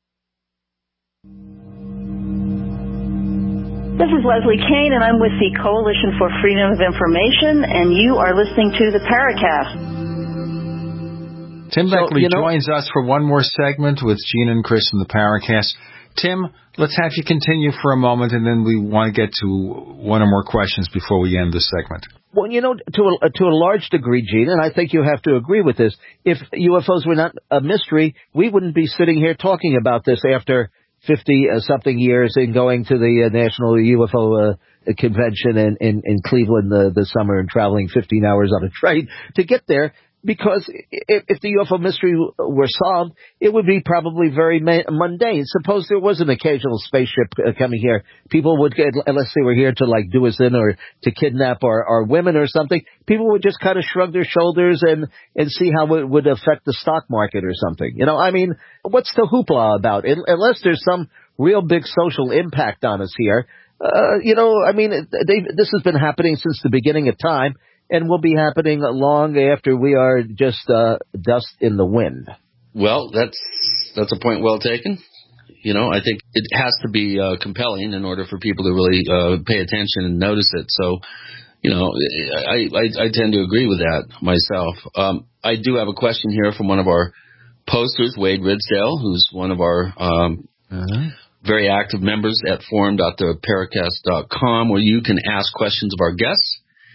O: This is Leslie Kane, and I'm with the Coalition for Freedom of Information, and you are listening to the Paracast.
C: Tim
D: So,
C: Beckley
D: you know-
C: joins us for one more segment with Gene and Chris from the Paracast. Tim, let's have you continue for a moment, and then we want to get to one or more questions before we end this segment.
D: Well, you know, to a, to a large degree, Gene, and I think you have to agree with this, if U F Os were not a mystery, we wouldn't be sitting here talking about this after fifty-something years and going to the uh, National U F O uh, Convention in, in, in Cleveland uh, this summer and traveling fifteen hours on a train to get there. Because if, if the U F O mystery were solved, it would be probably very ma- mundane. Suppose there was an occasional spaceship uh, coming here. People would, get, unless they were here to like do us in or to kidnap our, our women or something, people would just kind of shrug their shoulders and, and see how it would affect the stock market or something. You know, I mean, what's the hoopla about? In, unless there's some real big social impact on us here, uh, you know, I mean, they, this has been happening since the beginning of time. And will be happening long after we are just uh, dust in the wind.
E: Well, that's that's a point well taken. You know, I think it has to be uh, compelling in order for people to really uh, pay attention and notice it. So, you know, I, I, I tend to agree with that myself. Um, I do have a question here from one of our posters, Wade Ridsdale, who's one of our um, uh-huh. very active members at forum dot the paracast dot com, where you can ask questions of our guests.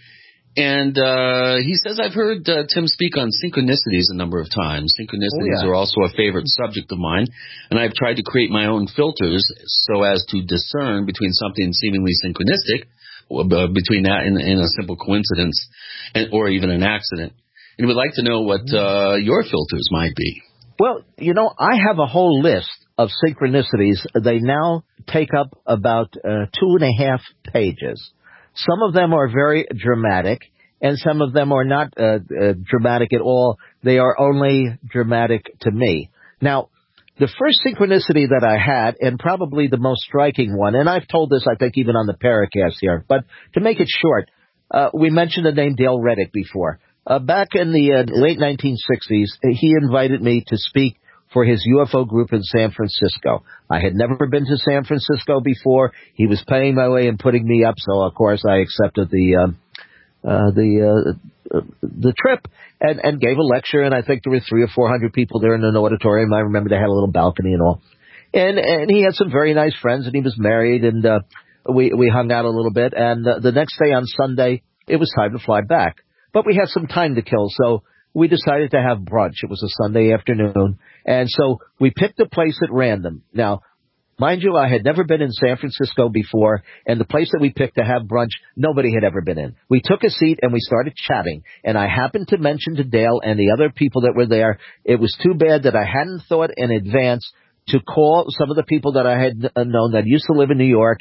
E: And uh, he says, I've heard uh, Tim speak on synchronicities a number of times. Synchronicities
D: oh, yeah.
E: are also a favorite subject of mine, and I've tried to create my own filters so as to discern between something seemingly synchronistic, uh, between that and, and a simple coincidence, and, or even an accident. And we'd like to know what uh, your filters might be.
D: Well, you know, I have a whole list of synchronicities. They now take up about uh, two and a half pages. Some of them are very dramatic, and some of them are not uh, uh, dramatic at all. They are only dramatic to me. Now, the first synchronicity that I had, and probably the most striking one, and I've told this, I think, even on the Paracast here, but to make it short, uh, we mentioned the name Dale Reddick before. Uh, back in the uh, late nineteen sixties, he invited me to speak for his U F O group in San Francisco. I had never been to San Francisco before. He was paying my way and putting me up, so of course I accepted the uh, uh, the uh, the trip and, and gave a lecture. And I think there were three or four hundred people there in an auditorium. I remember they had a little balcony and all. And and he had some very nice friends, and he was married, and uh, we we hung out a little bit. And uh, the next day on Sunday, it was time to fly back, but we had some time to kill, so we decided to have brunch. It was a Sunday afternoon. And so we picked a place at random. Now, mind you, I had never been in San Francisco before, and the place that we picked to have brunch, nobody had ever been in. We took a seat and we started chatting, and I happened to mention to Dale and the other people that were there, it was too bad that I hadn't thought in advance to call some of the people that I had known that used to live in New York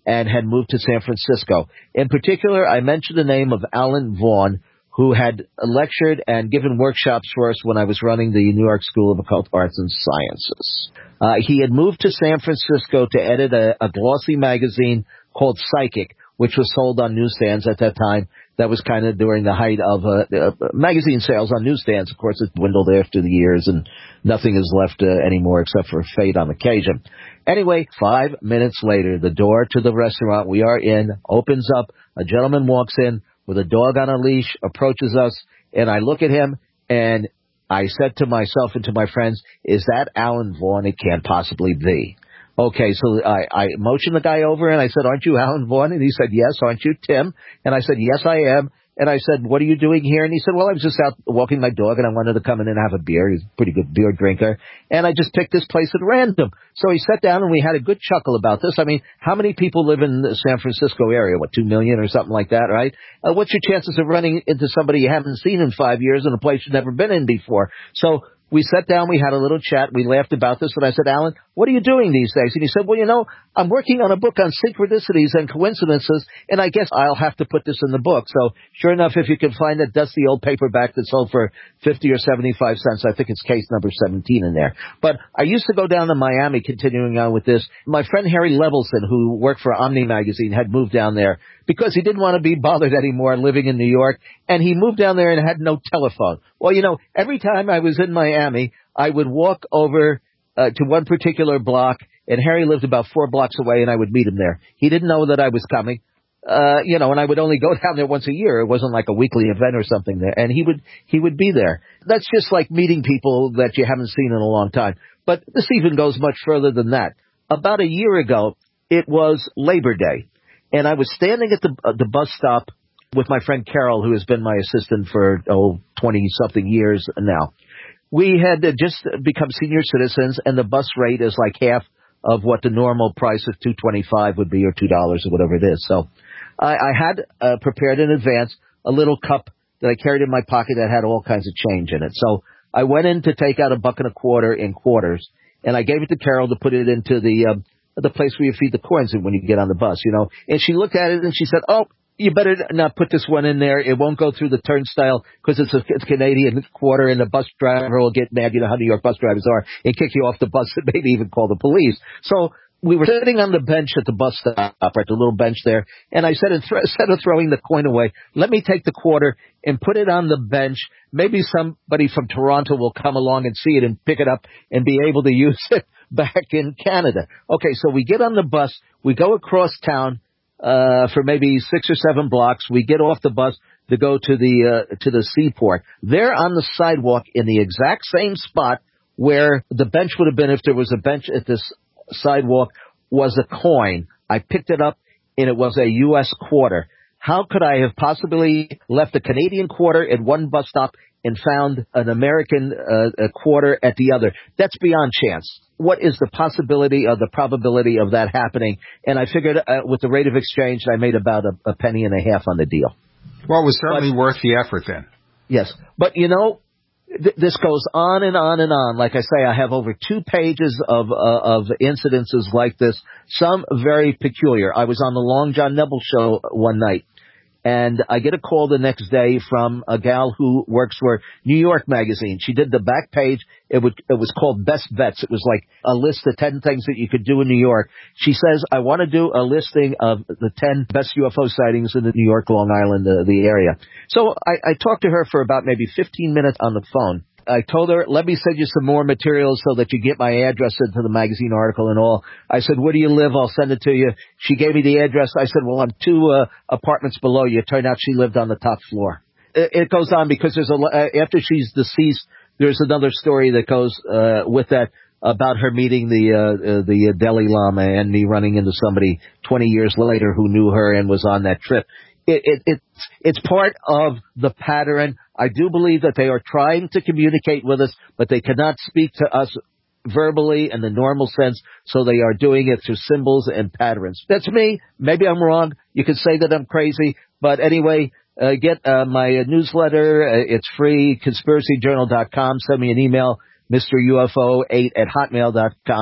D: and had moved to San Francisco. In particular, I mentioned the name of Alan Vaughan, who had lectured and given workshops for us when I was running the New York School of Occult Arts and Sciences. Uh, he had moved to San Francisco to edit a, a glossy magazine called Psychic, which was sold on newsstands at that time. That was kind of during the height of uh, uh, magazine sales on newsstands. Of course, it dwindled after the years, and nothing is left uh, anymore except for fate on occasion. Anyway, five minutes later, the door to the restaurant we are in opens up. A gentleman walks in with a dog on a leash, approaches us, and I look at him, and I said to myself and to my friends, is that Alan Vaughan? It can't possibly be. Okay, so I, I motioned the guy over, and I said, aren't you Alan Vaughan? And he said, yes. Aren't you Tim? And I said, yes, I am. And I said, what are you doing here? And he said, well, I was just out walking my dog, and I wanted to come in and have a beer. He's a pretty good beer drinker. And I just picked this place at random. So he sat down, and we had a good chuckle about this. I mean, how many people live in the San Francisco area? What, two million or something like that, right? Uh, what's your chances of running into somebody you haven't seen in five years in a place you've never been in before? So we sat down, we had a little chat, we laughed about this, and I said, Alan, what are you doing these days? And he said, well, you know, I'm working on a book on synchronicities and coincidences, and I guess I'll have to put this in the book. So sure enough, if you can find that dusty old paperback that sold for fifty or seventy-five cents, I think it's case number seventeen in there. But I used to go down to Miami, continuing on with this. My friend Harry Levelson, who worked for Omni Magazine, had moved down there because he didn't want to be bothered anymore living in New York, and he moved down there and had no telephone. Well, you know, every time I was in Miami, I would walk over uh, to one particular block, and Harry lived about four blocks away, and I would meet him there. He didn't know that I was coming, uh, you know, and I would only go down there once a year. It wasn't like a weekly event or something there, and he would he would be there. That's just like meeting people that you haven't seen in a long time. But this even goes much further than that. About a year ago, it was Labor Day, and I was standing at the uh, the bus stop with my friend Carol, who has been my assistant for, oh, twenty-something years now. We had just become senior citizens, and the bus rate is like half of what the normal price of two twenty-five would be, or two dollars or whatever it is. So I, I had uh, prepared in advance a little cup that I carried in my pocket that had all kinds of change in it. So I went in to take out a buck and a quarter in quarters, and I gave it to Carol to put it into the um, the place where you feed the coins in when you get on the bus, you know. And she looked at it, and she said, oh, you better not put this one in there. It won't go through the turnstile because it's a it's Canadian quarter, and the bus driver will get mad. You know how New York bus drivers are, and kick you off the bus and maybe even call the police. So we were sitting on the bench at the bus stop, right, the little bench there, and I said, instead of throwing the coin away, let me take the quarter and put it on the bench. Maybe somebody from Toronto will come along and see it and pick it up and be able to use it back in Canada. Okay, so we get on the bus. We go across town uh for maybe six or seven blocks. We get off the bus to go to the uh, to the seaport. There on the sidewalk in the exact same spot where the bench would have been if there was a bench at this sidewalk was a coin. I picked it up, and it was a U S quarter. How could I have possibly left a Canadian quarter at one bus stop and found an American uh, a quarter at the other? That's beyond chance. What is the possibility or the probability of that happening? And I figured uh, with the rate of exchange, I made about a, a penny and a half on the deal.
C: Well, it was certainly but, worth the effort then.
D: Yes. But, you know, th- this goes on and on and on. Like I say, I have over two pages of uh, of incidences like this, some very peculiar. I was on the Long John Nebel show one night, and I get a call the next day from a gal who works for New York Magazine. She did the back page. It, would, it was called Best Bets. It was like a list of ten things that you could do in New York. She says, I want to do a listing of the ten best U F O sightings in the New York, Long Island, the, the area. So I, I talked to her for about maybe fifteen minutes on the phone. I told her, let me send you some more materials so that you get my address into the magazine article and all. I said, where do you live? I'll send it to you. She gave me the address. I said, well, I'm two uh, apartments below you. It turned out she lived on the top floor. It, it goes on because there's a, uh, after she's deceased, there's another story that goes uh, with that about her meeting the uh, uh, the Dalai Lama and me running into somebody twenty years later who knew her and was on that trip. It, it, it's, it's part of the pattern. I do believe that they are trying to communicate with us, but they cannot speak to us verbally in the normal sense, so they are doing it through symbols and patterns. That's me. Maybe I'm wrong. You can say that I'm crazy, but anyway, uh, get uh, my newsletter. Uh, it's free, conspiracy journal dot com. Send me an email, Mister U F O eight at hotmail dot com.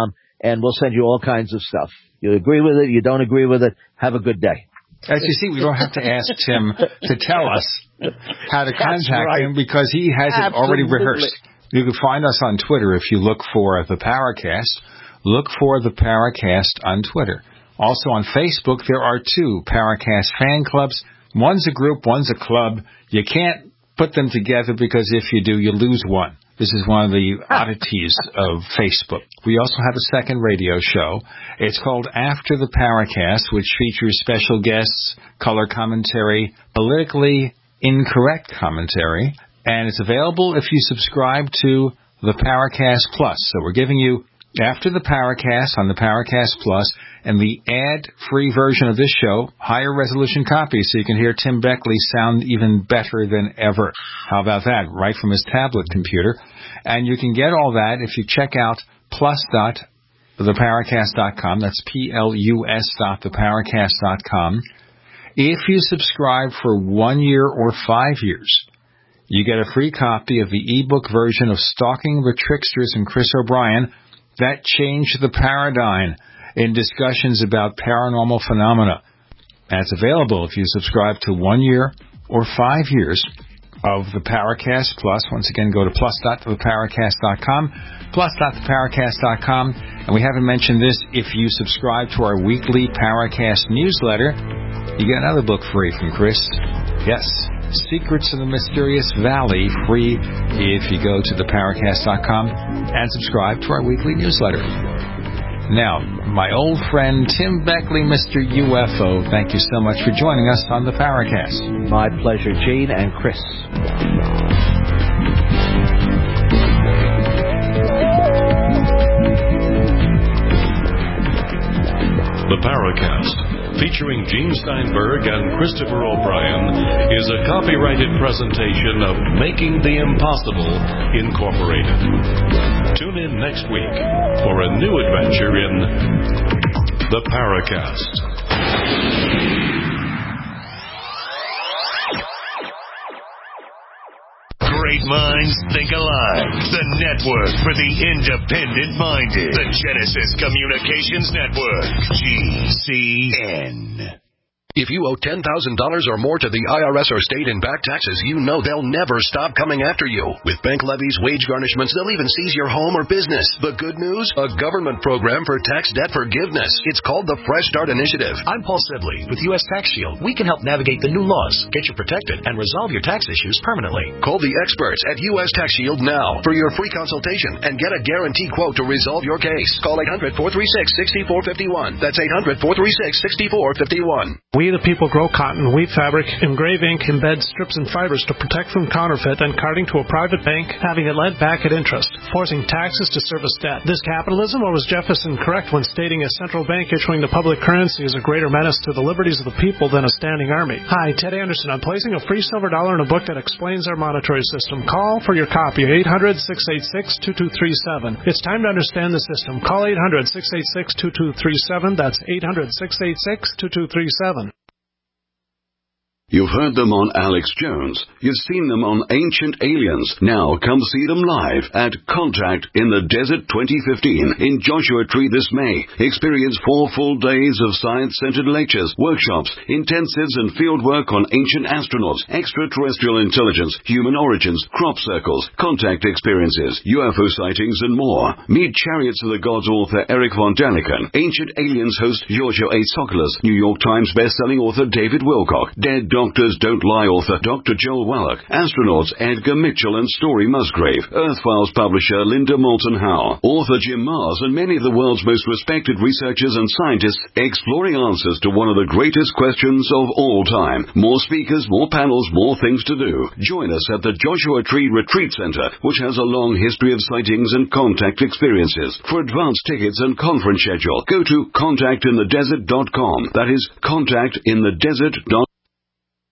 D: and we'll send you all kinds of stuff. You agree with it, you don't agree with it, have a good day.
C: As you see, we don't have to ask Tim to tell us how to contact right. him because he has Absolutely. it already rehearsed. You can find us on Twitter if you look for the Paracast. Look for the Paracast on Twitter. Also on Facebook, there are two Paracast fan clubs. One's a group, one's a club. You can't put them together because if you do, you lose one. This is one of the oddities of Facebook. We also have a second radio show. It's called After the Paracast, which features special guests, color commentary, politically incorrect commentary, and it's available if you subscribe to the Paracast Plus. So we're giving you After the Paracast on the Paracast Plus and the ad-free version of this show, higher resolution copies, so you can hear Tim Beckley sound even better than ever. How about that? Right from his tablet computer. And you can get all that if you check out plus dot the paracast dot com. That's P L U S dot the paracast dot com. If you subscribe for one year or five years, you get a free copy of the ebook version of Stalking the Tricksters and Chris O'Brien. That changed the paradigm in discussions about paranormal phenomena. And it's available if you subscribe to one year or five years of the Paracast Plus. Once again, go to plus dot the paracast dot com, plus dot the paracast dot com. And we haven't mentioned this, if you subscribe to our weekly Paracast newsletter, you get another book free from Chris. Yes, Secrets of the Mysterious Valley, free if you go to the paracast dot com and subscribe to our weekly newsletter. Now, my old friend Tim Beckley, Mister U F O, thank you so much for joining us on the Paracast.
D: My pleasure, Gene and Chris.
B: The Paracast, featuring Gene Steinberg and Christopher O'Brien, is a copyrighted presentation of Making the Impossible, Incorporated. Tune in next week for a new adventure in The Paracast.
A: Great minds think alike. The network for the independent-minded. The Genesis Communications Network. G C N.
P: If you owe ten thousand dollars or more to the I R S or state in back taxes, you know they'll never stop coming after you. With bank levies, wage garnishments, they'll even seize your home or business. The good news? A government program for tax debt forgiveness. It's called the Fresh Start Initiative.
Q: I'm Paul Sibley with U S Tax Shield. We can help navigate the new laws, get you protected, and resolve your tax issues permanently.
P: Call the experts at U S Tax Shield now for your free consultation and get a guaranteed quote to resolve your case. Call eight hundred, four three six, six four five one. That's eight hundred, four three six, six four five one.
R: We the people grow cotton, weave fabric, engrave ink, embed strips and fibers to protect from counterfeit and carting to a private bank, having it lent back at interest, forcing taxes to service debt. This capitalism, or was Jefferson correct when stating a central bank issuing the public currency is a greater menace to the liberties of the people than a standing army? Hi, Ted Anderson. I'm placing a free silver dollar in a book that explains our monetary system. Call for your copy, eight hundred, six eight six, two two three seven. It's time to understand the system. Call eight hundred, six eight six, two two three seven. That's eight hundred, six eight six, two two three seven.
S: You've heard them on Alex Jones. You've seen them on Ancient Aliens. Now come see them live at Contact in the Desert twenty fifteen in Joshua Tree this May. Experience four full days of science-centered lectures, workshops, intensives, and fieldwork on ancient astronauts, extraterrestrial intelligence, human origins, crop circles, contact experiences, U F O sightings, and more. Meet Chariots of the Gods author Eric von Daniken, Ancient Aliens host Giorgio A. Tsoukalos, New York Times bestselling author David Wilcock, Dead Doctors Don't Lie author Doctor Joel Wallach, astronauts Edgar Mitchell and Story Musgrave, Earth Files publisher Linda Moulton Howe, author Jim Mars, and many of the world's most respected researchers and scientists exploring answers to one of the greatest questions of all time. More speakers, more panels, more things to do. Join us at the Joshua Tree Retreat Center, which has a long history of sightings and contact experiences. For advance tickets and conference schedule, go to contact in the desert dot com. That is contact in the desert dot com.